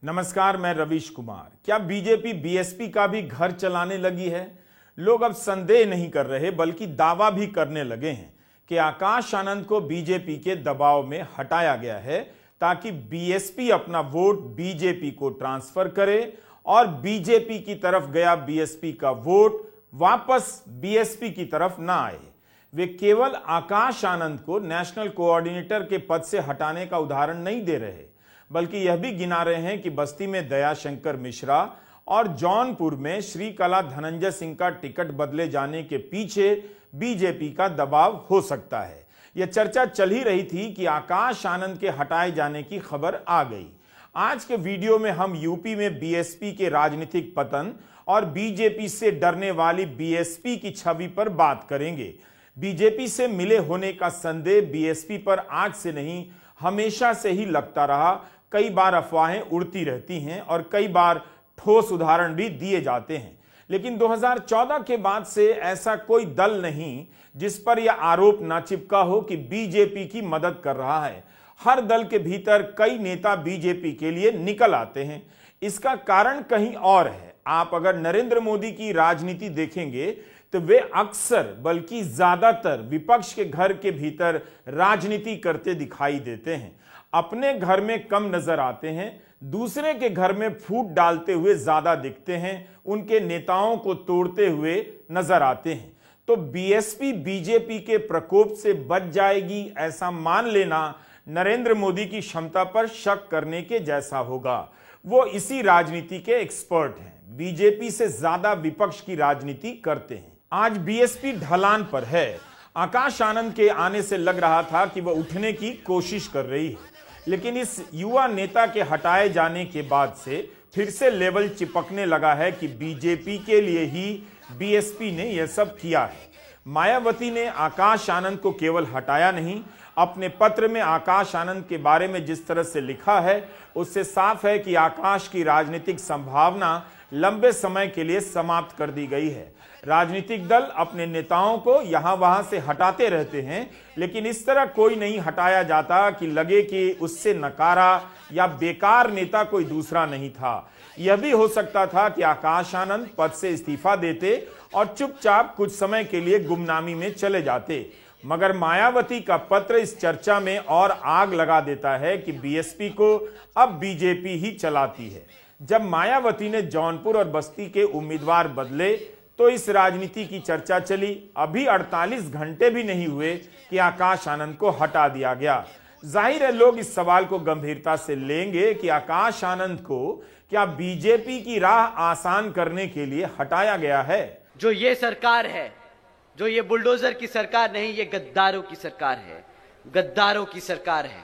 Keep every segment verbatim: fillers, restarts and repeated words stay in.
नमस्कार, मैं रवीश कुमार। क्या बीजेपी बीएसपी का भी घर चलाने लगी है? लोग अब संदेह नहीं कर रहे बल्कि दावा भी करने लगे हैं कि आकाश आनंद को बीजेपी के दबाव में हटाया गया है ताकि बीएसपी अपना वोट बीजेपी को ट्रांसफर करे और बीजेपी की तरफ गया बीएसपी का वोट वापस बीएसपी की ना ना आए। वे केवल आकाश आनंद को नेशनल कोऑर्डिनेटर के पद से हटाने का उदाहरण नहीं दे रहे बल्कि यह भी गिना रहे हैं कि बस्ती में दयाशंकर मिश्रा और जौनपुर में श्रीकला धनंजय सिंह का टिकट बदले जाने के पीछे बीजेपी का दबाव हो सकता है। यह चर्चा चल ही रही थी कि आकाश आनंद के हटाए जाने की खबर आ गई। आज के वीडियो में हम यूपी में बीएसपी के राजनीतिक पतन और बीजेपी से डरने वाली बीएसपी की छवि पर बात करेंगे। बीजेपी से मिले होने का संदेह बीएसपी पर आज से नहीं, हमेशा से ही लगता रहा। कई बार अफवाहें उड़ती रहती हैं और कई बार ठोस उदाहरण भी दिए जाते हैं, लेकिन दो हज़ार चौदह के बाद से ऐसा कोई दल नहीं जिस पर यह आरोप ना चिपका हो कि बीजेपी की मदद कर रहा है। हर दल के भीतर कई नेता बीजेपी के लिए निकल आते हैं। इसका कारण कहीं और है। आप अगर नरेंद्र मोदी की राजनीति देखेंगे तो वे अक्सर बल्कि ज्यादातर विपक्ष के घर के भीतर राजनीति करते दिखाई देते हैं। अपने घर में कम नजर आते हैं, दूसरे के घर में फूट डालते हुए ज्यादा दिखते हैं, उनके नेताओं को तोड़ते हुए नजर आते हैं। तो बीएसपी बीजेपी के प्रकोप से बच जाएगी, ऐसा मान लेना नरेंद्र मोदी की क्षमता पर शक करने के जैसा होगा। वो इसी राजनीति के एक्सपर्ट हैं, बीजेपी से ज्यादा विपक्ष की राजनीति करते हैं। आज बीएसपी ढलान पर है। आकाश आनंद के आने से लग रहा था कि वह उठने की कोशिश कर रही है, लेकिन इस युवा नेता के हटाए जाने के बाद से फिर से लेवल चिपकने लगा है कि बीजेपी के लिए ही बीएसपी ने यह सब किया है। मायावती ने आकाश आनंद को केवल हटाया नहीं, अपने पत्र में आकाश आनंद के बारे में जिस तरह से लिखा है उससे साफ है कि आकाश की राजनीतिक संभावना लंबे समय के लिए समाप्त कर दी गई है। राजनीतिक दल अपने नेताओं को यहां वहां से हटाते रहते हैं, लेकिन इस तरह कोई नहीं हटाया जाता कि लगे कि उससे नकारा या बेकार नेता कोई दूसरा नहीं था। यह भी हो सकता था कि आकाश आनंद पद से इस्तीफा देते और चुपचाप कुछ समय के लिए गुमनामी में चले जाते, मगर मायावती का पत्र इस चर्चा में और आग लगा देता है कि बीएसपी को अब बीजेपी ही चलाती है। जब मायावती ने जौनपुर और बस्ती के उम्मीदवार बदले तो इस राजनीति की चर्चा चली। अभी अड़तालीस घंटे भी नहीं हुए कि आकाश आनंद को हटा दिया गया। जाहिर है लोग इस सवाल को गंभीरता से लेंगे कि आकाश आनंद को क्या बीजेपी की राह आसान करने के लिए हटाया गया है? जो ये सरकार है, जो ये बुलडोजर की सरकार नहीं, ये गद्दारों की सरकार है, गद्दारों की सरकार है।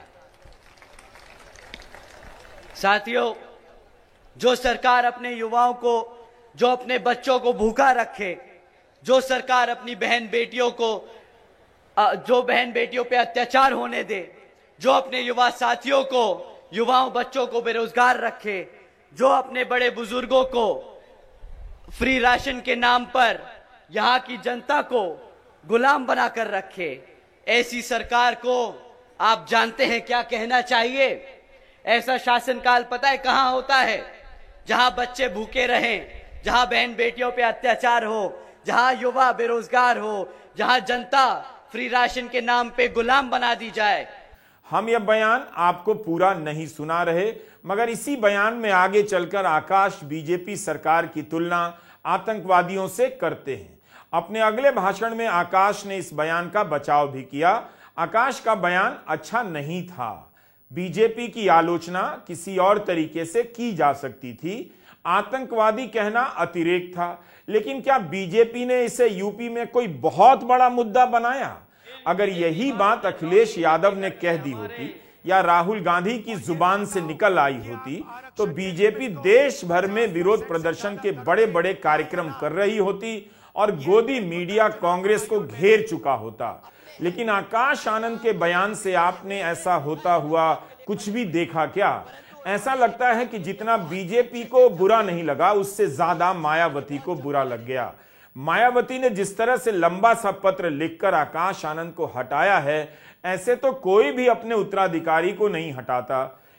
साथियों, जो सरकार अपने युवाओं को, जो अपने बच्चों को भूखा रखे, जो सरकार अपनी बहन बेटियों को, जो बहन बेटियों पे अत्याचार होने दे, जो अपने युवा साथियों को, युवाओं बच्चों को बेरोजगार रखे, जो अपने बड़े बुजुर्गों को फ्री राशन के नाम पर यहां की जनता को गुलाम बनाकर रखे, ऐसी सरकार को आप जानते हैं क्या कहना चाहिए? ऐसा शासनकाल पता है कहां होता है? जहां बच्चे भूखे रहें, जहां बहन बेटियों पे अत्याचार हो, जहां युवा बेरोजगार हो, जहां जनता फ्री राशन के नाम पे गुलाम बना दी जाए। हम यह बयान आपको पूरा नहीं सुना रहे, मगर इसी बयान में आगे चलकर आकाश बीजेपी सरकार की तुलना आतंकवादियों से करते हैं। अपने अगले भाषण में आकाश ने इस बयान का बचाव भी किया। आकाश का बयान अच्छा नहीं था। बीजेपी की आलोचना किसी और तरीके से की जा सकती थी। आतंकवादी कहना अतिरेक था, लेकिन क्या बीजेपी ने इसे यूपी में कोई बहुत बड़ा मुद्दा बनाया? अगर यही बात अखिलेश यादव ने कह दी होती या राहुल गांधी की जुबान से निकल आई होती तो बीजेपी देश भर में विरोध प्रदर्शन के बड़े बड़े कार्यक्रम कर रही होती और गोदी मीडिया कांग्रेस को घेर चुका होता। लेकिन आकाश आनंद के बयान से आपने ऐसा होता हुआ कुछ भी देखा क्या? ऐसा लगता है कि जितना बीजेपी को बुरा नहीं लगा उससे ज्यादा मायावती को बुरा लग गया। मायावती ने जिस तरह से लंबा सा पत्र लिखकर आकाश आनंद को हटाया है, ऐसे तो कोई भी अपने उत्तराधिकारी को नहीं हटाता।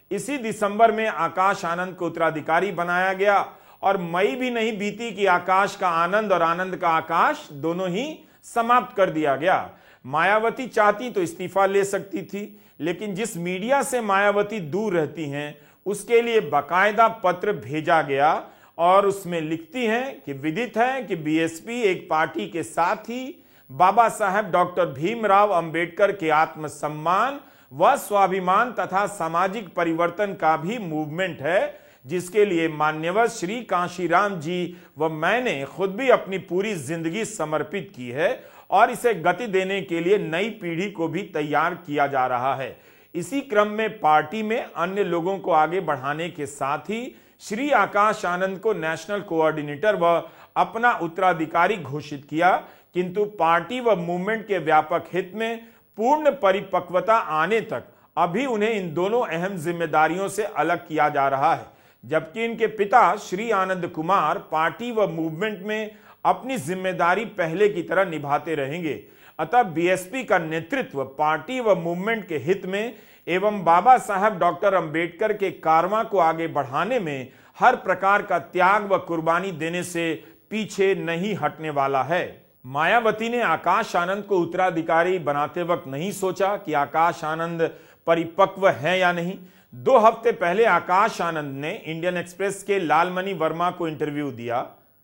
इसी दिसंबर में आकाश आनंद को उत्तराधिकारी बनाया गया और मई भी नहीं बीती कि आकाश का आनंद और आनंद का आकाश दोनों ही समाप्त कर दिया गया। मायावती चाहती तो इस्तीफा ले सकती थी, लेकिन जिस मीडिया से मायावती दूर रहती हैं उसके लिए बाकायदा पत्र भेजा गया और उसमें लिखती हैं कि विदित है कि बीएसपी एक पार्टी के साथ ही बाबा साहेब डॉक्टर भीमराव अंबेडकर के आत्मसम्मान व स्वाभिमान तथा सामाजिक परिवर्तन का भी मूवमेंट है, जिसके लिए मान्यवर श्री कांशीराम जी व मैंने खुद भी अपनी पूरी जिंदगी समर्पित की है और इसे गति देने के लिए नई पीढ़ी को भी तैयार किया जा रहा है। इसी क्रम में पार्टी में अन्य लोगों को आगे बढ़ाने के साथ ही श्री आकाश आनंद को नेशनल कोऑर्डिनेटर व अपना उत्तराधिकारी घोषित किया, किंतु पार्टी व मूवमेंट के व्यापक हित में पूर्ण परिपक्वता आने तक अभी उन्हें इन दोनों अहम जिम्मेदारियों से अलग किया जा रहा है, जबकि इनके पिता श्री आनंद कुमार पार्टी व मूवमेंट में अपनी जिम्मेदारी पहले की तरह निभाते रहेंगे। अतः बीएसपी का नेतृत्व पार्टी व मूवमेंट के हित में एवं बाबा साहब डॉक्टर अंबेडकर के कारवां को आगे बढ़ाने में हर प्रकार का त्याग व कुर्बानी देने से पीछे नहीं हटने वाला है। मायावती ने आकाश आनंद को उत्तराधिकारी बनाते वक्त नहीं सोचा कि आकाश आनंद परिपक्व है या नहीं। दो हफ्ते पहले आकाश आनंद ने इंडियन एक्सप्रेस के लालमणि वर्मा को इंटरव्यू दिया,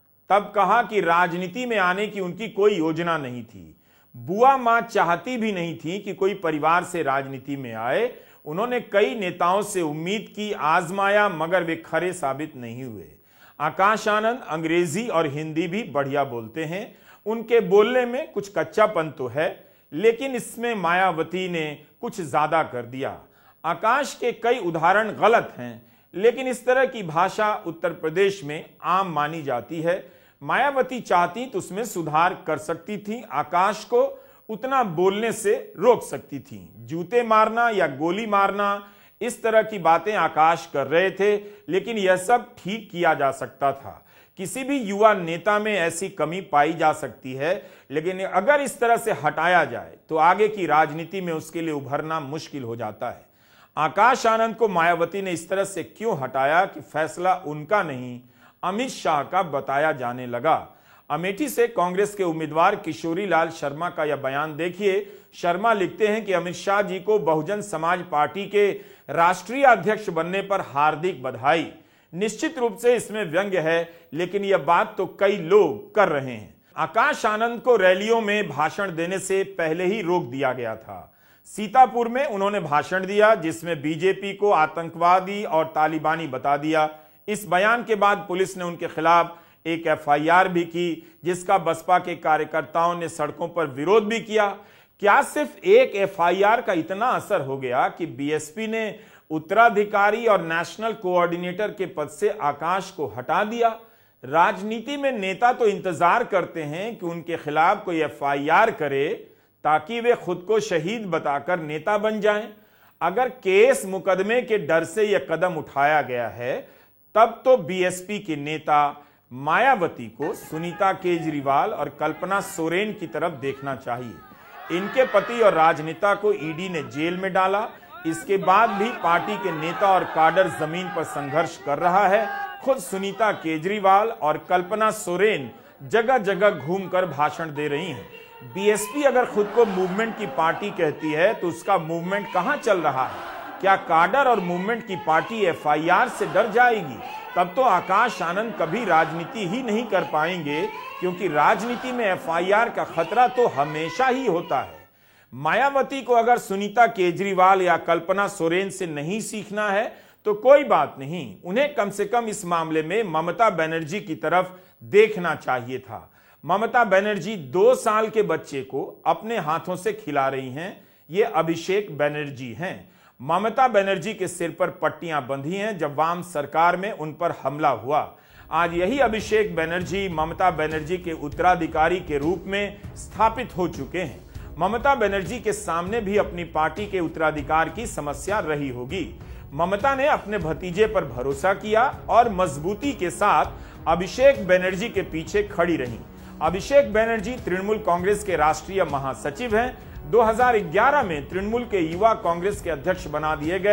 तब कहा कि राजनीति में आने की उनकी कोई योजना नहीं थी। बुआ मां चाहती भी नहीं थी कि कोई परिवार से राजनीति में आए। उन्होंने कई नेताओं से उम्मीद की, आजमाया, मगर वे खरे साबित नहीं हुए। आकाश आनंद अंग्रेजी और हिंदी भी बढ़िया बोलते हैं। उनके बोलने में कुछ कच्चापन तो है, लेकिन इसमें मायावती ने कुछ ज्यादा कर दिया। आकाश के कई उदाहरण गलत हैं, लेकिन इस तरह की भाषा उत्तर प्रदेश में आम मानी जाती है। मायावती चाहती तो उसमें सुधार कर सकती थी, आकाश को उतना बोलने से रोक सकती थी। जूते मारना या गोली मारना, इस तरह की बातें आकाश कर रहे थे, लेकिन यह सब ठीक किया जा सकता था। किसी भी युवा नेता में ऐसी कमी पाई जा सकती है, लेकिन अगर इस तरह से हटाया जाए तो आगे की राजनीति में उसके लिए उभरना मुश्किल हो जाता है। आकाश आनंद को मायावती ने इस तरह से क्यों हटाया कि फैसला उनका नहीं, अमित शाह का बताया जाने लगा। अमेठी से कांग्रेस के उम्मीदवार किशोरी लाल शर्मा का यह बयान देखिए। शर्मा लिखते हैं कि अमित शाह जी को बहुजन समाज पार्टी के राष्ट्रीय अध्यक्ष बनने पर हार्दिक बधाई। निश्चित रूप से इसमें व्यंग्य है, लेकिन यह बात तो कई लोग कर रहे हैं। आकाश आनंद को रैलियों में भाषण देने से पहले ही रोक दिया गया था। सीतापुर में उन्होंने भाषण दिया, जिसमें बीजेपी को आतंकवादी और तालिबानी बता दिया। इस बयान के बाद पुलिस ने उनके खिलाफ एक एफआईआर भी की, जिसका बसपा के कार्यकर्ताओं ने सड़कों पर विरोध भी किया। क्या सिर्फ एक एफआईआर का इतना असर हो गया कि बीएसपी ने उत्तराधिकारी और नेशनल कोऑर्डिनेटर के पद से आकाश को हटा दिया? राजनीति में नेता तो इंतजार करते हैं कि उनके खिलाफ कोई एफआईआर करे ताकि वे खुद को शहीद बताकर नेता बन जाएं। अगर केस मुकदमे के डर से यह कदम उठाया गया है, तब तो बीएसपी के नेता मायावती को सुनीता केजरीवाल और कल्पना सोरेन की तरफ देखना चाहिए। इनके पति और राजनेता को ईडी ने जेल में डाला। इसके बाद भी पार्टी के नेता और काडर जमीन पर संघर्ष कर रहा है। खुद सुनीता केजरीवाल और कल्पना सोरेन जगह जगह घूमकर भाषण दे रही हैं। बीएसपी अगर खुद को मूवमेंट की पार्टी कहती है, तो उसका मूवमेंट कहां चल रहा है? क्या काडर और मूवमेंट की पार्टी एफआईआर से डर जाएगी? तब तो आकाश आनंद कभी राजनीति ही नहीं कर पाएंगे, क्योंकि राजनीति में एफआईआर का खतरा तो हमेशा ही होता है। मायावती को अगर सुनीता केजरीवाल या कल्पना सोरेन से नहीं सीखना है तो कोई बात नहीं, उन्हें कम से कम इस मामले में ममता बनर्जी की तरफ देखना चाहिए था। ममता बनर्जी दो साल के बच्चे को अपने हाथों से खिला रही हैं। ये अभिषेक बनर्जी हैं। ममता बनर्जी के सिर पर पट्टियां बंधी हैं जब वाम सरकार में उन पर हमला हुआ। आज यही अभिषेक बनर्जी ममता बनर्जी के उत्तराधिकारी के रूप में स्थापित हो चुके हैं। ममता बनर्जी के सामने भी अपनी पार्टी के उत्तराधिकार की समस्या रही होगी। ममता ने अपने भतीजे पर भरोसा किया और मजबूती के साथ अभिषेक बनर्जी के पीछे खड़ी रही। अभिषेक बनर्जी तृणमूल कांग्रेस के राष्ट्रीय महासचिव हैं। दो हज़ार ग्यारह में तृणमूल के युवा कांग्रेस के अध्यक्ष बना दिए गए,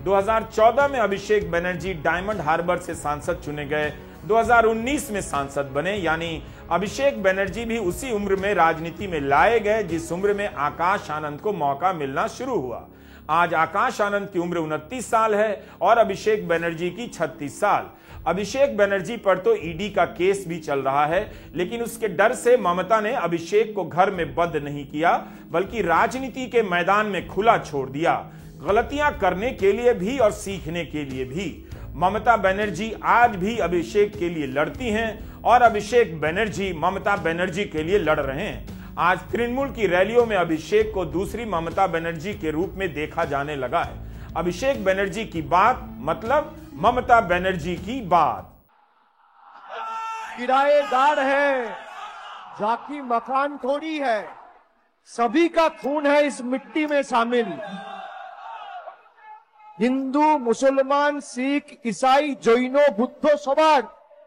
दो हज़ार चौदह में अभिषेक बनर्जी डायमंड हार्बर से सांसद चुने गए, दो हज़ार उन्नीस में सांसद बने, यानी अभिषेक बनर्जी भी उसी उम्र में राजनीति में लाए गए जिस उम्र में आकाश आनंद को मौका मिलना शुरू हुआ। आज आकाश आनंद की उम्र उनतीस साल है और अभिषेक बनर्जी की छत्तीस साल। अभिषेक बनर्जी पर तो ईडी का केस भी चल रहा है, लेकिन उसके डर से ममता ने अभिषेक को घर में बंद नहीं किया बल्कि राजनीति के मैदान में खुला छोड़ दिया, गलतियां करने के लिए भी और सीखने के लिए भी। ममता बनर्जी आज भी अभिषेक के लिए लड़ती हैं और अभिषेक बनर्जी ममता बनर्जी के लिए लड़ रहे हैं। आज तृणमूल की रैलियों में अभिषेक को दूसरी ममता बनर्जी के रूप में देखा जाने लगा है। अभिषेक बनर्जी की बात मतलब ममता बनर्जी की बात। किराएदार है, जाकी मकान थोड़ी है, सभी का खून है इस मिट्टी में शामिल। हिंदू, मुसलमान, सिख, ईसाई, जैनो, बुद्धो, सवार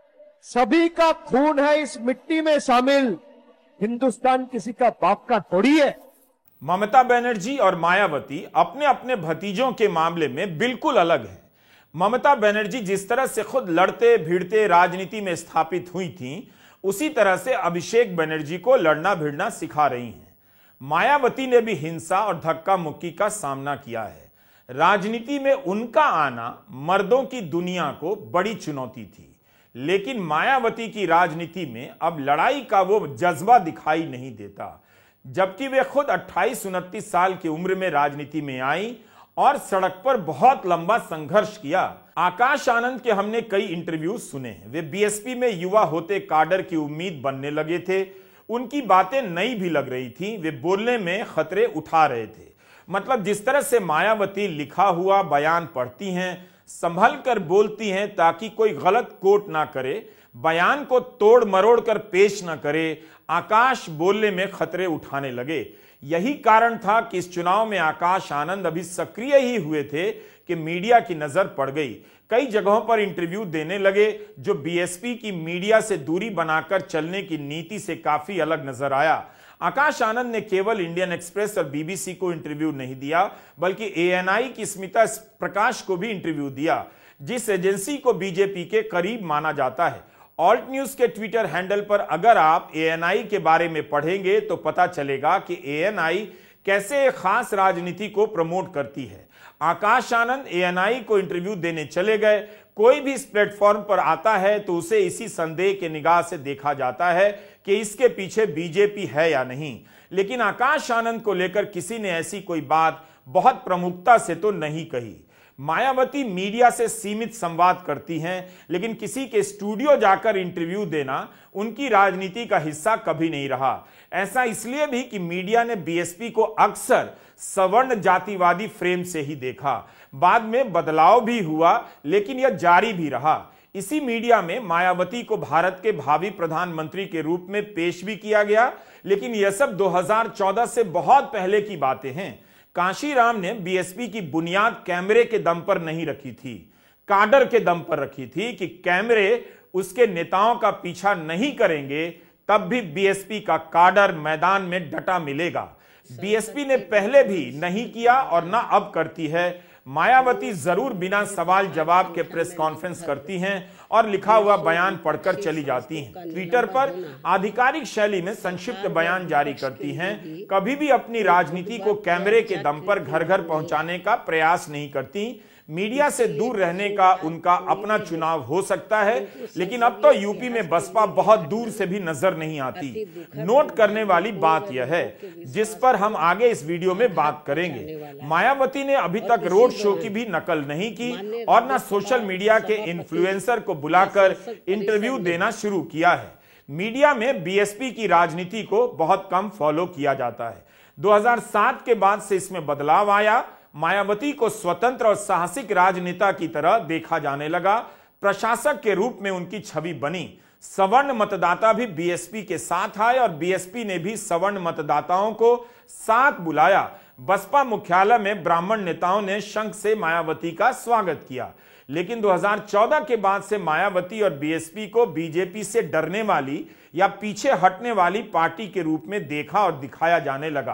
सभी का खून है इस मिट्टी में शामिल। हिंदुस्तान किसी का बाप का थोड़ी है। ममता बनर्जी और मायावती अपने अपने भतीजों के मामले में बिल्कुल अलग हैं। ममता बनर्जी जिस तरह से खुद लड़ते भिड़ते राजनीति में स्थापित हुई थीं, उसी तरह से अभिषेक बनर्जी को लड़ना भिड़ना सिखा रही हैं। मायावती ने भी हिंसा और धक्का मुक्की का सामना किया है। राजनीति में उनका आना मर्दों की दुनिया को बड़ी चुनौती थी, लेकिन मायावती की राजनीति में अब लड़ाई का वो जज्बा दिखाई नहीं देता। जबकि वे खुद अट्ठाईस उनतीस साल की उम्र में राजनीति में आई और सड़क पर बहुत लंबा संघर्ष किया। आकाश आनंद के हमने कई इंटरव्यू सुने हैं। वे बीएसपी में युवा होते काडर की उम्मीद बनने लगे थे। उनकी बातें नई भी लग रही थी। वे बोलने में खतरे उठा रहे थे। मतलब जिस तरह से मायावती लिखा हुआ बयान पढ़ती हैं, संभल कर बोलती हैं ताकि कोई गलत कोट ना करे, बयान को तोड़ मरोड़ कर पेश ना करे, आकाश बोलने में खतरे उठाने लगे। यही कारण था कि इस चुनाव में आकाश आनंद अभी सक्रिय ही हुए थे कि मीडिया की नजर पड़ गई। कई जगहों पर इंटरव्यू देने लगे जो बीएसपी की मीडिया से दूरी बनाकर चलने की नीति से काफी अलग नजर आया। आकाश आनंद ने केवल इंडियन एक्सप्रेस और बीबीसी को इंटरव्यू नहीं दिया, बल्कि एएनआई की स्मिता प्रकाश को भी इंटरव्यू दिया, जिस एजेंसी को बीजेपी के करीब माना जाता है। ऑल्ट न्यूज के ट्विटर हैंडल पर अगर आप एएनआई के बारे में पढ़ेंगे तो पता चलेगा कि एएनआई कैसे एक खास राजनीति को प्रमोट करती है। आकाश आनंद एएनआई को इंटरव्यू देने चले गए। कोई भी इस प्लेटफॉर्म पर आता है तो उसे इसी संदेह के निगाह से देखा जाता है कि इसके पीछे बीजेपी है या नहीं। लेकिन आकाश आनंद को लेकर किसी ने ऐसी कोई बात बहुत प्रमुखता से तो नहीं कही। मायावती मीडिया से सीमित संवाद करती हैं, लेकिन किसी के स्टूडियो जाकर इंटरव्यू देना उनकी राजनीति का हिस्सा कभी नहीं रहा। ऐसा इसलिए भी कि मीडिया ने बीएसपी को अक्सर सवर्ण जातिवादी फ्रेम से ही देखा। बाद में बदलाव भी हुआ, लेकिन यह जारी भी रहा। इसी मीडिया में मायावती को भारत के भावी प्रधानमंत्री के रूप में पेश भी किया गया, लेकिन यह सब दो हज़ार चौदह से बहुत पहले की बातें हैं। कांशीराम ने बीएसपी की बुनियाद कैमरे के दम पर नहीं रखी थी, काडर के दम पर रखी थी कि कैमरे उसके नेताओं का पीछा नहीं करेंगे, तब भी बीएसपी का काडर मैदान में डटा मिलेगा। बीएसपी ने पहले भी नहीं किया और ना अब करती है। मायावती जरूर बिना सवाल जवाब के प्रेस कॉन्फ्रेंस करती हैं और लिखा हुआ बयान पढ़कर चली जाती हैं। ट्विटर पर आधिकारिक शैली में संक्षिप्त बयान जारी करती हैं। कभी भी अपनी राजनीति को कैमरे के दम पर घर घर पहुंचाने का प्रयास नहीं करती। मीडिया से दूर रहने का उनका अपना चुनाव हो सकता है, लेकिन अब तो यूपी में बसपा बहुत दूर से भी नजर नहीं आती। नोट करने वाली बात यह है, जिस पर हम आगे इस वीडियो में बात करेंगे, मायावती ने अभी तक रोड शो की भी नकल नहीं की और न सोशल मीडिया के इन्फ्लुएंसर को बुलाकर इंटरव्यू देना शुरू किया है। मीडिया में बीएसपी की राजनीति को बहुत कम फॉलो किया जाता है। दो हज़ार सात के बाद से इसमें बदलाव आया। मायावती को स्वतंत्र और साहसिक राजनेता की तरह देखा जाने लगा। प्रशासक के रूप में उनकी छवि बनी। सवर्ण मतदाता भी बीएसपी के साथ आए और बीएसपी ने भी सवर्ण मतदाताओं को साथ बुलाया। बसपा मुख्यालय में ब्राह्मण नेताओं ने शंख से मायावती का स्वागत किया। लेकिन दो हज़ार चौदह के बाद से मायावती और बीएसपी को बीजेपी से डरने वाली या पीछे हटने वाली पार्टी के रूप में देखा और दिखाया जाने लगा।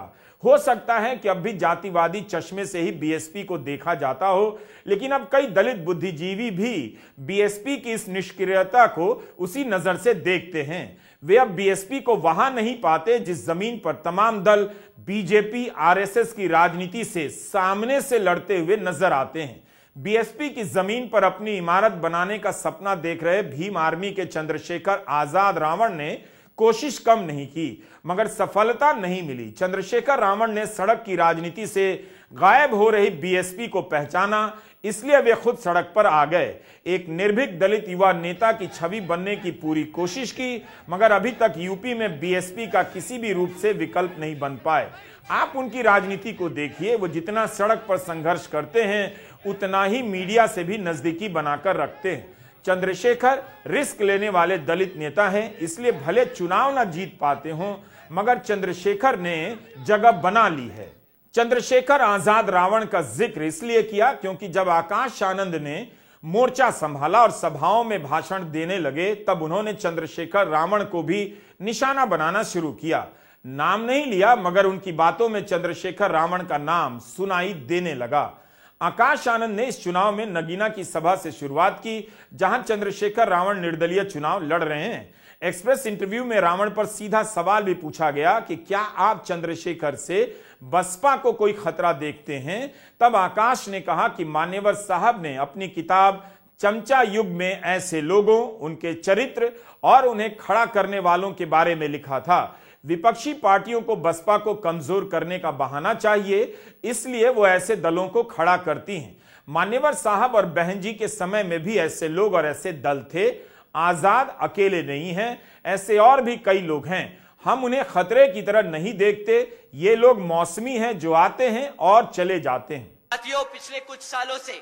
हो सकता है कि अब भी जातिवादी चश्मे से ही बीएसपी को देखा जाता हो, लेकिन अब कई दलित बुद्धिजीवी भी बीएसपी की इस निष्क्रियता को उसी नजर से देखते हैं। वे अब बीएसपी को वहां नहीं पाते जिस जमीन पर तमाम दल बीजेपी आरएसएस की राजनीति से सामने से लड़ते हुए नजर आते हैं। बीएसपी की जमीन पर अपनी इमारत बनाने का सपना देख रहे भीम आर्मी के चंद्रशेखर आजाद रावण ने कोशिश कम नहीं की, मगर सफलता नहीं मिली। चंद्रशेखर रावण ने सड़क की राजनीति से गायब हो रही बीएसपी को पहचाना, इसलिए वे खुद सड़क पर आ गए। एक निर्भीक दलित युवा नेता की छवि बनने की पूरी कोशिश की, मगर अभी तक यूपी में बीएसपी का किसी भी रूप से विकल्प नहीं बन पाए। आप उनकी राजनीति को देखिए, वो जितना सड़क पर संघर्ष करते हैं उतना ही मीडिया से भी नजदीकी बनाकर रखते हैं। चंद्रशेखर रिस्क लेने वाले दलित नेता हैं, इसलिए भले चुनाव ना जीत पाते हों, मगर चंद्रशेखर ने जगह बना ली है। चंद्रशेखर आजाद रावण का जिक्र इसलिए किया क्योंकि जब आकाश आनंद ने मोर्चा संभाला और सभाओं में भाषण देने लगे, तब उन्होंने चंद्रशेखर रावण को भी निशाना बनाना शुरू किया। नाम नहीं लिया, मगर उनकी बातों में चंद्रशेखर रावण का नाम सुनाई देने लगा। आकाश आनंद ने इस चुनाव में नगीना की सभा से शुरुआत की, जहां चंद्रशेखर रावण निर्दलीय चुनाव लड़ रहे हैं। एक्सप्रेस इंटरव्यू में रावण पर सीधा सवाल भी पूछा गया कि क्या आप चंद्रशेखर से बसपा को कोई खतरा देखते हैं। तब आकाश ने कहा कि मान्यवर साहब ने अपनी किताब चमचा युग में ऐसे लोगों, उनके चरित्र और उन्हें खड़ा करने वालों के बारे में लिखा था। विपक्षी पार्टियों को बसपा को कमजोर करने का बहाना चाहिए, इसलिए वो ऐसे दलों को खड़ा करती हैं। मान्यवर साहब और बहन जी के समय में भी ऐसे लोग और ऐसे दल थे। आजाद अकेले नहीं हैं, ऐसे और भी कई लोग हैं। हम उन्हें खतरे की तरह नहीं देखते। ये लोग मौसमी हैं जो आते हैं और चले जाते हैं। साथियों, पिछले कुछ सालों से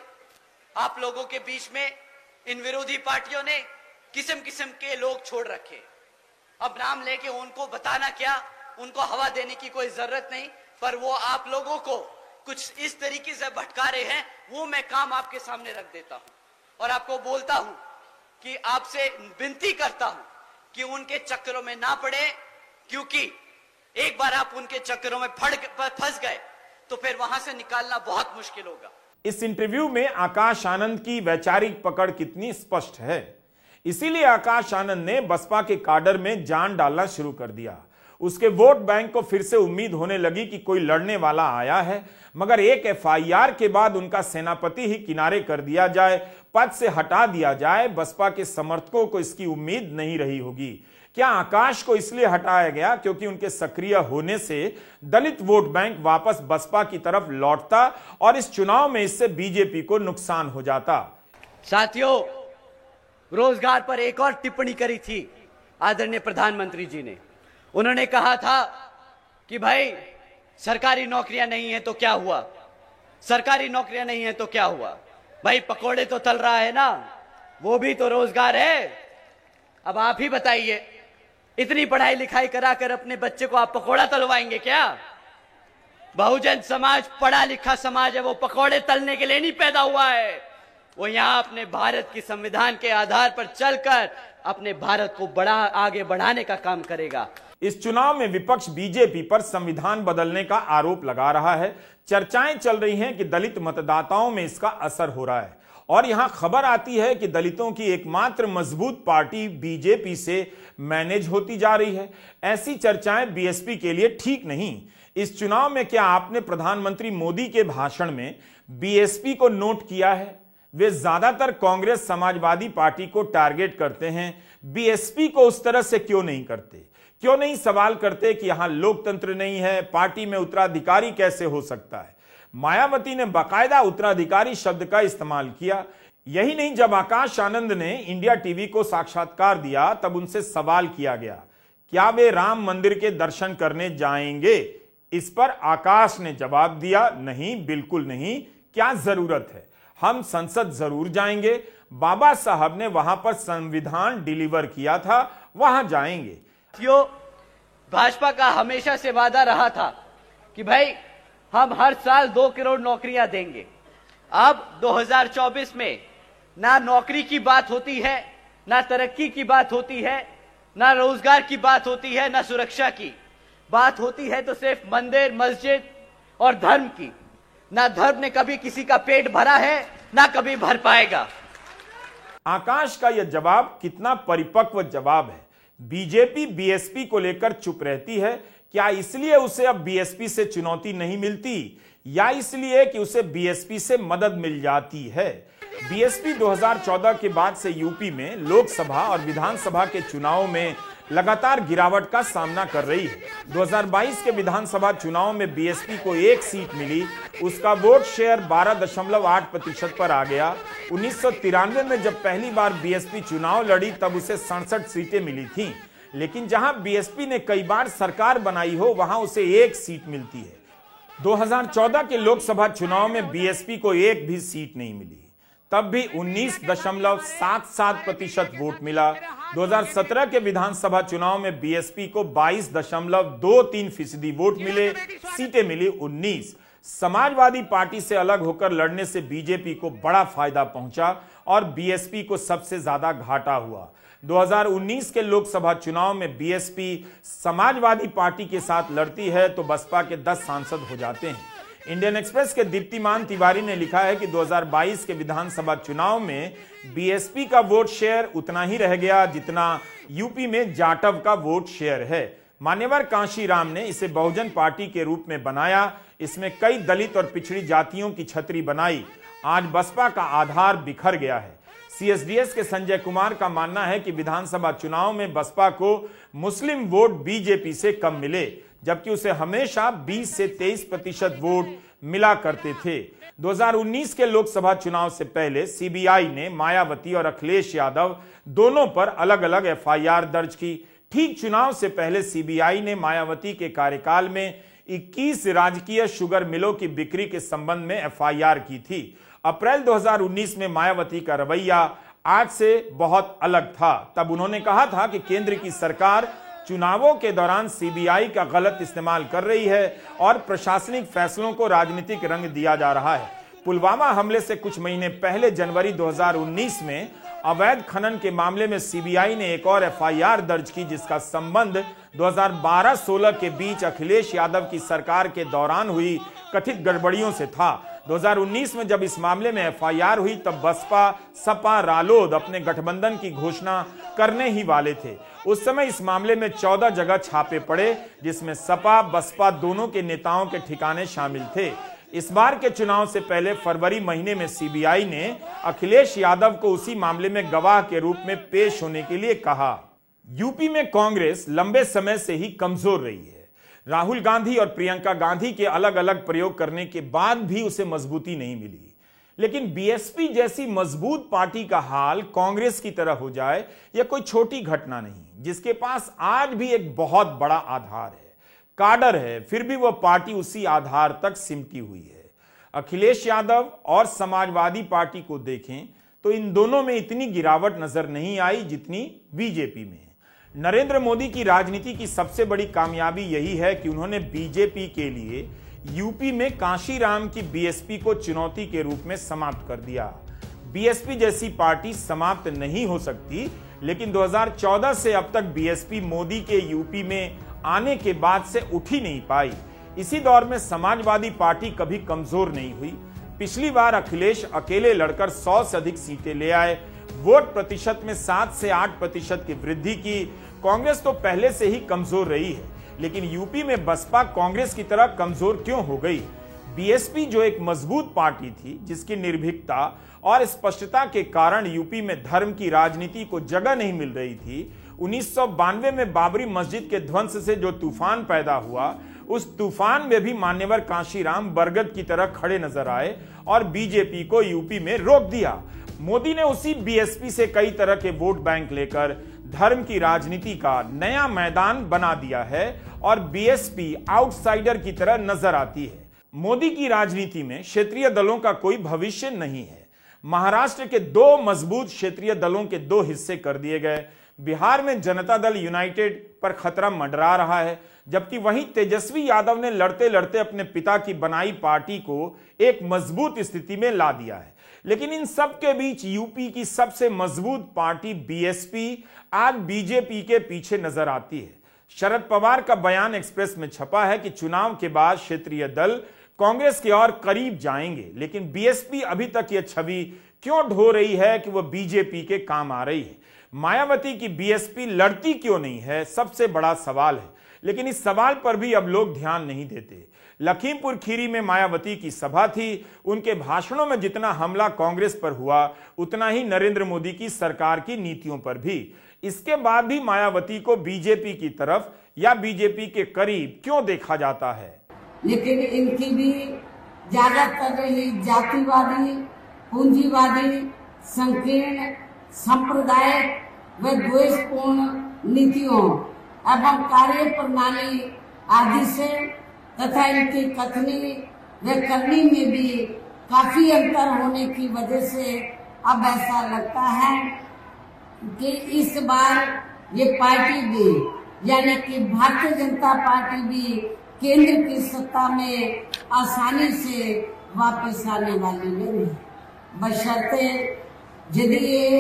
आप लोगों के बीच में इन विरोधी पार्टियों ने किस्म किस्म के लोग छोड़ रखे। अब नाम लेके उनको बताना क्या, उनको हवा देने की कोई जरूरत नहीं, पर वो आप लोगों को कुछ इस तरीके से भटका रहे हैं, वो मैं काम आपके सामने रख देता हूं और आपको बोलता हूं कि आपसे विनती करता हूं कि उनके चक्करों में ना पड़े, क्योंकि एक बार आप उनके चक्करों में फंस गए तो फिर वहां से निकालना बहुत मुश्किल होगा। इस इंटरव्यू में आकाश आनंद की वैचारिक पकड़ कितनी स्पष्ट है। इसीलिए आकाश आनंद ने बसपा के काडर में जान डालना शुरू कर दिया। उसके वोट बैंक को फिर से उम्मीद होने लगी कि कोई लड़ने वाला आया है, मगर एक एफआईआर के बाद उनका सेनापति ही किनारे कर दिया जाए, पद से हटा दिया जाए, बसपा के समर्थकों को इसकी उम्मीद नहीं रही होगी। क्या आकाश को इसलिए हटाया गया क्योंकि उनके सक्रिय होने से दलित वोट बैंक वापस बसपा की तरफ लौटता और इस चुनाव में इससे बीजेपी को नुकसान हो जाता। साथियों, रोजगार पर एक और टिप्पणी करी थी आदरणीय प्रधानमंत्री जी ने। उन्होंने कहा था कि भाई सरकारी नौकरियां नहीं है तो क्या हुआ, सरकारी नौकरियां नहीं है तो क्या हुआ, भाई पकोड़े तो तल रहा है ना, वो भी तो रोजगार है। अब आप ही बताइए, इतनी पढ़ाई लिखाई कराकर अपने बच्चे को आप पकोड़ा तलवाएंगे क्या? बहुजन समाज पढ़ा लिखा समाज है, वो पकोड़े तलने के लिए नहीं पैदा हुआ है। वो यहाँ अपने भारत की संविधान के आधार पर चलकर अपने भारत को बड़ा आगे बढ़ाने का काम करेगा। इस चुनाव में विपक्ष बीजेपी पर संविधान बदलने का आरोप लगा रहा है। चर्चाएं चल रही हैं कि दलित मतदाताओं में इसका असर हो रहा है और यहां खबर आती है कि दलितों की एकमात्र मजबूत पार्टी बीजेपी से मैनेज होती जा रही है। ऐसी चर्चाएं बीएसपी के लिए ठीक नहीं। इस चुनाव में क्या आपने प्रधानमंत्री मोदी के भाषण में बीएसपी को नोट किया है? वे ज्यादातर कांग्रेस समाजवादी पार्टी को टारगेट करते हैं, बीएसपी को उस तरह से क्यों नहीं करते? क्यों नहीं सवाल करते कि यहां लोकतंत्र नहीं है, पार्टी में उत्तराधिकारी कैसे हो सकता है? मायावती ने बाकायदा उत्तराधिकारी शब्द का इस्तेमाल किया। यही नहीं, जब आकाश आनंद ने इंडिया टीवी को साक्षात्कार दिया तब उनसे सवाल किया गया, क्या वे राम मंदिर के दर्शन करने जाएंगे? इस पर आकाश ने जवाब दिया, नहीं, बिल्कुल नहीं, क्या जरूरत है, हम संसद जरूर जाएंगे। बाबा साहब ने वहां पर संविधान डिलीवर किया था, वहां जाएंगे। साथियों, भाजपा का हमेशा से वादा रहा था कि भाई हम हर साल दो करोड़ नौकरियां देंगे। अब दो हज़ार चौबीस में ना नौकरी की बात होती है, ना तरक्की की बात होती है, ना रोजगार की बात होती है, ना सुरक्षा की। बात होती है तो सिर्फ मंदिर, मस्जिद और धर्म की। ना धर्म ने कभी किसी का पेट भरा है, ना कभी भर पाएगा। आकाश का यह जवाब कितना परिपक्व जवाब है। बीजेपी बीएसपी को लेकर चुप रहती है, क्या इसलिए उसे अब बीएसपी से चुनौती नहीं मिलती, या इसलिए कि उसे बीएसपी से मदद मिल जाती है? बीएसपी दो हज़ार चौदह के बाद से यूपी में लोकसभा और विधानसभा के चुनाव में लगातार गिरावट का सामना कर रही है। दो हज़ार बाईस के विधानसभा चुनाव में बीएसपी को एक सीट मिली, उसका वोट शेयर बारह दशमलव आठ प्रतिशत पर आ गया। उन्नीस सौ तिरानवे में जब पहली बार बीएसपी चुनाव लड़ी तब उसे सड़सठ सीटें मिली थीं, लेकिन जहां बीएसपी ने कई बार सरकार बनाई हो वहां उसे एक सीट मिलती है। दो हज़ार चौदह के लोकसभा चुनाव में बीएसपी को एक भी सीट नहीं मिली, तब भी उन्नीस दशमलव सात सात प्रतिशत वोट मिला। दो हज़ार सत्रह के विधानसभा चुनाव में बीएसपी को बाईस दशमलव दो तीन फीसदी वोट मिले, सीटें मिली उन्नीस। समाजवादी पार्टी से अलग होकर लड़ने से बीजेपी को बड़ा फायदा पहुंचा और बीएसपी को सबसे ज्यादा घाटा हुआ। दो हज़ार उन्नीस के लोकसभा चुनाव में बीएसपी समाजवादी पार्टी के साथ लड़ती है तो बसपा के दस सांसद हो जाते हैं। इंडियन एक्सप्रेस के दीप्तिमान तिवारी ने लिखा है कि दो हज़ार बाईस के विधानसभा चुनाव में बीएसपी का वोट शेयर उतना ही रह गया जितना यूपी में जाटव का वोट शेयर है। मान्यवर कांशीराम ने इसे बहुजन पार्टी के रूप में बनाया, इसमें कई दलित और पिछड़ी जातियों की छतरी बनाई। आज बसपा का आधार बिखर गया है। सीएसडीएस के संजय कुमार का मानना है कि विधानसभा चुनाव में बसपा को मुस्लिम वोट बीजेपी से कम मिले, जबकि उसे हमेशा बीस से तेईस प्रतिशत वोट मिला करते थे। दो हज़ार उन्नीस के लोकसभा चुनाव से पहले सीबीआई ने मायावती और अखिलेश यादव दोनों पर अलग अलग एफआईआर दर्ज की। ठीक चुनाव से पहले सीबीआई ने मायावती के कार्यकाल में इक्कीस राजकीय शुगर मिलों की बिक्री के संबंध में एफआईआर की थी। अप्रैल दो हज़ार उन्नीस में मायावती का रवैया आज से बहुत अलग था। तब उन्होंने कहा था कि केंद्र की सरकार चुनावों के दौरान सीबीआई का गलत इस्तेमाल कर रही है और प्रशासनिक फैसलों को राजनीतिक रंग दिया जा रहा है। पुलवामा हमले से कुछ महीने पहले जनवरी दो हज़ार उन्नीस में अवैध खनन के मामले में सीबीआई ने एक और एफआईआर दर्ज की, जिसका संबंध दो हज़ार बारह सोलह के बीच अखिलेश यादव की सरकार के दौरान हुई कथित गड़बड़ियों से था। दो हज़ार उन्नीस में जब इस मामले में एफआईआर हुई तब बसपा, सपा, रालोद अपने गठबंधन की घोषणा करने ही वाले थे। उस समय इस मामले में चौदह जगह छापे पड़े, जिसमें सपा, बसपा दोनों के नेताओं के ठिकाने शामिल थे। इस बार के चुनाव से पहले फरवरी महीने में सीबीआई ने अखिलेश यादव को उसी मामले में गवाह के रूप में पेश होने के लिए कहा। यूपी में कांग्रेस लंबे समय से ही कमजोर रही है। राहुल गांधी और प्रियंका गांधी के अलग अलग प्रयोग करने के बाद भी उसे मजबूती नहीं मिली। लेकिन बीएसपी जैसी मजबूत पार्टी का हाल कांग्रेस की तरह हो जाए यह कोई छोटी घटना नहीं, जिसके पास आज भी एक बहुत बड़ा आधार है, काडर है, फिर भी वह पार्टी उसी आधार तक सिमटी हुई है। अखिलेश यादव और समाजवादी पार्टी को देखें तो इन दोनों में इतनी गिरावट नजर नहीं आई जितनी बीजेपी में। नरेंद्र मोदी की राजनीति की सबसे बड़ी कामयाबी यही है कि उन्होंने बीजेपी के लिए यूपी में कांशीराम की बीएसपी को चुनौती के रूप में समाप्त कर दिया। बीएसपी जैसी पार्टी समाप्त नहीं हो सकती, लेकिन दो हज़ार चौदह से अब तक बीएसपी मोदी के यूपी में आने के बाद से उठ ही नहीं पाई। इसी दौर में समाजवादी पार्टी कभी कमजोर नहीं हुई। पिछली बार अखिलेश अकेले लड़कर सौ से अधिक सीटें ले आए, वोट प्रतिशत में सात से आठ प्रतिशत की वृद्धि की। कांग्रेस तो पहले से ही कमजोर रही है, लेकिन यूपी में बसपा कांग्रेस की तरह कमजोर क्यों हो गई? बीएसपी जो एक मजबूत पार्टी थी, जिसकी निर्भीकता और स्पष्टता के कारण यूपी में धर्म की राजनीति को जगह नहीं मिल रही थी, उन्नीस सौ बानवे में बाबरी मस्जिद के ध्वंस से जो तूफान पैदा हुआ, उस तूफान में भी मान्यवर कांशीराम बरगद की तरह खड़े नजर आए और बीजेपी को यूपी में रोक दिया। मोदी ने उसी बीएसपी से कई तरह के वोट बैंक लेकर धर्म की राजनीति का नया मैदान बना दिया है और बीएसपी आउटसाइडर की तरह नजर आती है। मोदी की राजनीति में क्षेत्रीय दलों का कोई भविष्य नहीं है। महाराष्ट्र के दो मजबूत क्षेत्रीय दलों के दो हिस्से कर दिए गए। बिहार में जनता दल यूनाइटेड पर खतरा मंडरा रहा है, जबकि वहीं तेजस्वी यादव ने लड़ते लड़ते अपने पिता की बनाई पार्टी को एक मजबूत स्थिति में ला दिया है। लेकिन इन सब के बीच यूपी की सबसे मजबूत पार्टी बीएसपी आज बीजेपी के पीछे नजर आती है। शरद पवार का बयान एक्सप्रेस में छपा है कि चुनाव के बाद क्षेत्रीय दल कांग्रेस के और करीब जाएंगे, लेकिन बीएसपी अभी तक यह छवि क्यों ढो रही है कि वह बीजेपी के काम आ रही है। मायावती की बीएसपी लड़ती क्यों नहीं है, सबसे बड़ा सवाल है। लेकिन इस सवाल पर भी अब लोग ध्यान नहीं देते। लखीमपुर खीरी में मायावती की सभा थी, उनके भाषणों में जितना हमला कांग्रेस पर हुआ उतना ही नरेंद्र मोदी की सरकार की नीतियों पर भी। इसके बाद भी मायावती को बीजेपी की तरफ या बीजेपी के करीब क्यों देखा जाता है? लेकिन इनकी भी ज्यादातर रही जातिवादी, पूंजीवादी, संकीर्ण, सांप्रदायिक व द्वेषपूर्ण नीतियों एवं कार्य प्रणाली आदि से तथा इनकी कथनी व करनी में भी काफी अंतर होने की वजह से अब ऐसा लगता है कि इस बार ये पार्टी भी यानी कि भारतीय जनता पार्टी भी केंद्र की सत्ता में आसानी से वापस आने वाली नहीं, बशर्ते यदि ये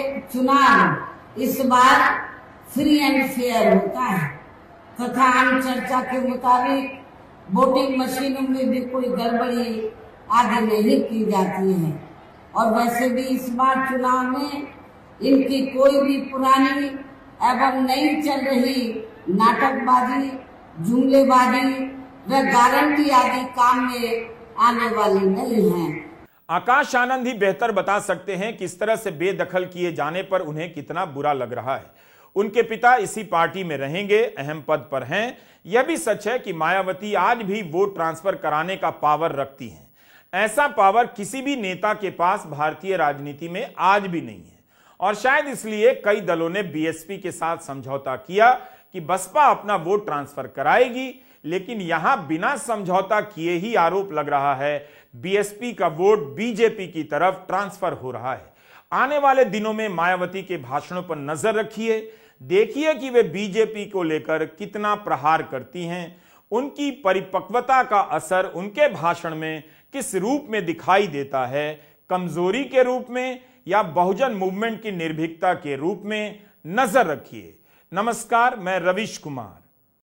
चुनाव इस बार फ्री एंड फेयर होता है तथा आम चर्चा के मुताबिक वोटिंग मशीनों में भी कोई गड़बड़ी आदि नहीं की जाती है। और वैसे भी इस बार चुनाव में इनकी कोई भी पुरानी एवं नई चल रही नाटकबाजी, जुमलेबाजी व गारंटी आदि काम में आने वाली नहीं है। आकाश आनंद ही बेहतर बता सकते हैं कि इस तरह से बेदखल किए जाने पर उन्हें कितना बुरा लग रहा है। उनके पिता इसी पार्टी में रहेंगे, अहम पद पर हैं। यह भी सच है कि मायावती आज भी वोट ट्रांसफर कराने का पावर रखती हैं। ऐसा पावर किसी भी नेता के पास भारतीय राजनीति में आज भी नहीं है, और शायद इसलिए कई दलों ने बीएसपी के साथ समझौता किया कि बसपा अपना वोट ट्रांसफर कराएगी। लेकिन यहां बिना समझौता किए ही आरोप लग रहा है बीएसपी का वोट बीजेपी की तरफ ट्रांसफर हो रहा है। आने वाले दिनों में मायावती के भाषणों पर नजर रखिए, देखिए कि वे बीजेपी को लेकर कितना प्रहार करती हैं। उनकी परिपक्वता का असर उनके भाषण में किस रूप में दिखाई देता है, कमजोरी के रूप में या बहुजन मूवमेंट की निर्भीकता के रूप में, नजर रखिए। नमस्कार, मैं रविश कुमार।